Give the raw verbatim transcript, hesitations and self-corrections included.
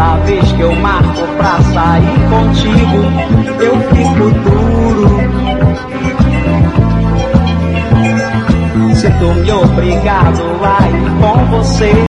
Toda vez que eu marco pra sair contigo, eu fico duro. Sinto-me obrigado a ir com você.